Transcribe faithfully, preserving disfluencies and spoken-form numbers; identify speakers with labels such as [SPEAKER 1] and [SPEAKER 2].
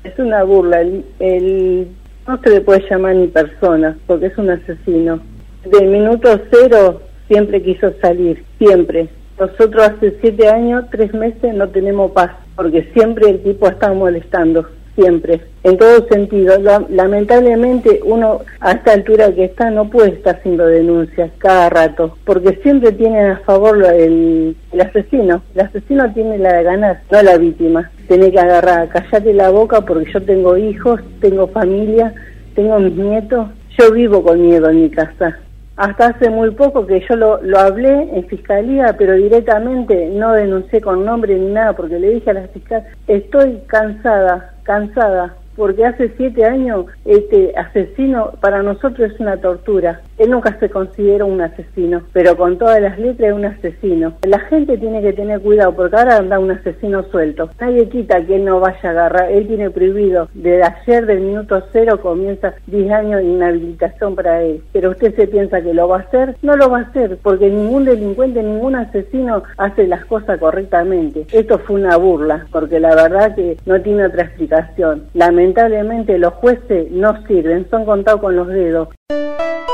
[SPEAKER 1] Es una burla, el, el no se le puede llamar ni persona, porque es un asesino. Del minuto cero siempre quiso salir, siempre. Nosotros hace siete años, tres meses no tenemos paz, porque siempre el tipo está molestando, siempre, en todo sentido. Lamentablemente uno a esta altura que está no puede estar haciendo denuncias cada rato, porque siempre tienen a favor el, el asesino. El asesino tiene la de ganar, no la víctima. Tiene que agarrar, callate la boca porque yo tengo hijos, tengo familia, tengo mis nietos. Yo vivo con miedo en mi casa. Hasta hace muy poco que yo lo, lo hablé en fiscalía, pero directamente no denuncié con nombre ni nada, porque le dije a la fiscal, estoy cansada, cansada, porque hace siete años este asesino para nosotros es una tortura. Él nunca se considera un asesino, pero con todas las letras es un asesino. La gente tiene que tener cuidado, porque ahora anda un asesino suelto. Nadie quita que él no vaya a agarrar, él tiene prohibido. Desde ayer, del minuto cero, comienza diez años de inhabilitación para él. Pero usted se piensa que lo va a hacer, no lo va a hacer, porque ningún delincuente, ningún asesino hace las cosas correctamente. Esto fue una burla, porque la verdad que no tiene otra explicación. Lamentablemente los jueces no sirven, son contados con los dedos.